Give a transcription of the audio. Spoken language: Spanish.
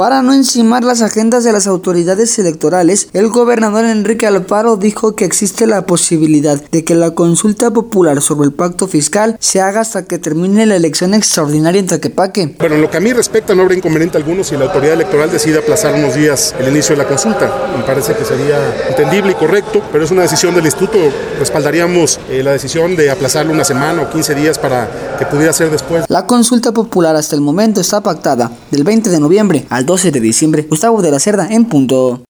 Para no encimar las agendas de las autoridades electorales, el gobernador Enrique Alfaro dijo que existe la posibilidad de que la consulta popular sobre el pacto fiscal se haga hasta que termine la elección extraordinaria en Tlaquepaque. Bueno, en lo que a mí respecta no habrá inconveniente alguno si la autoridad electoral decide aplazar unos días el inicio de la consulta. Me parece que sería entendible y correcto, pero es una decisión del instituto. Respaldaríamos la decisión de aplazarlo una semana o 15 días para que pudiera ser después. La consulta popular hasta el momento está pactada del 20 de noviembre al 12 de diciembre. Gustavo de la Cerda, en punto.